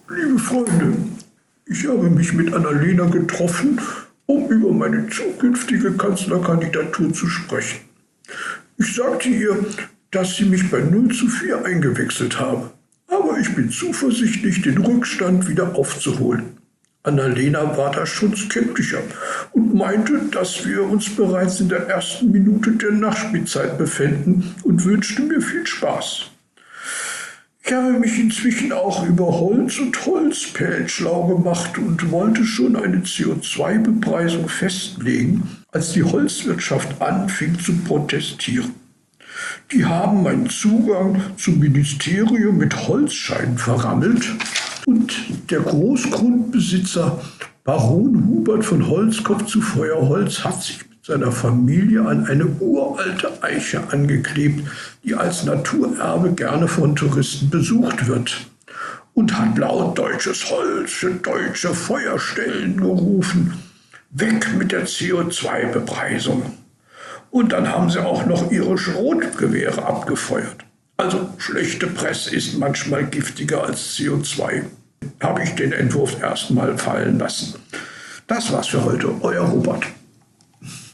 Liebe Freunde, ich habe mich mit Annalena getroffen, um über meine zukünftige Kanzlerkandidatur zu sprechen. Ich sagte ihr, dass sie mich bei 0:4 eingewechselt habe, aber ich bin zuversichtlich, den Rückstand wieder aufzuholen. Annalena war da schon skeptischer und meinte, dass wir uns bereits in der ersten Minute der Nachspielzeit befänden und wünschte mir viel Spaß. Ich habe mich inzwischen auch über Holz und Holzpellet schlau gemacht und wollte schon eine CO2-Bepreisung festlegen, als die Holzwirtschaft anfing zu protestieren. Die haben meinen Zugang zum Ministerium mit Holzscheinen verrammelt und der Großgrundbesitzer Baron Hubert von Holzkopf zu Feuerholz hat sich mit seiner Familie an eine uralte Eiche angeklebt, die als Naturerbe gerne von Touristen besucht wird, und hat laut deutsches Holz für deutsche Feuerstellen gerufen. Weg mit der CO2-Bepreisung. Und dann haben sie auch noch ihre Schrotgewehre abgefeuert. Also schlechte Presse ist manchmal giftiger als CO2. Habe ich den Entwurf erstmal fallen lassen. Das war's für heute, euer Robert.